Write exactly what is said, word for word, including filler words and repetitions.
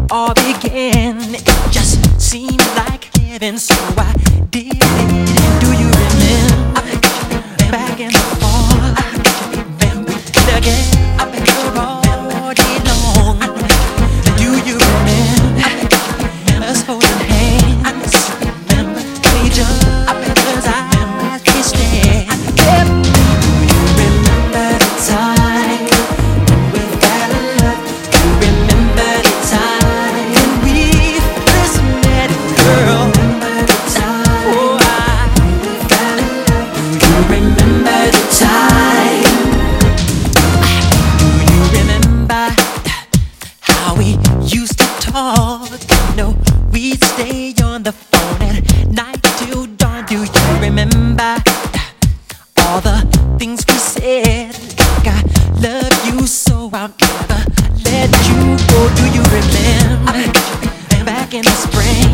all began. It just seemed like heaven, so I did it. Do you remember back in the fall? When we did again all day long. Do you remember us holding hands? Remember each other's eyes kissing? Do you remember the time when we fell in love? Do you remember the time when we first met, girl? Remember the time oh, I, when we fell in love? Do you remember the time? Do you remember how we used to talk? You know, we'd stay on the phone at night till dawn. Do you remember all the things we said? Like I love you so I'll never let you go. Do you remember back in the spring?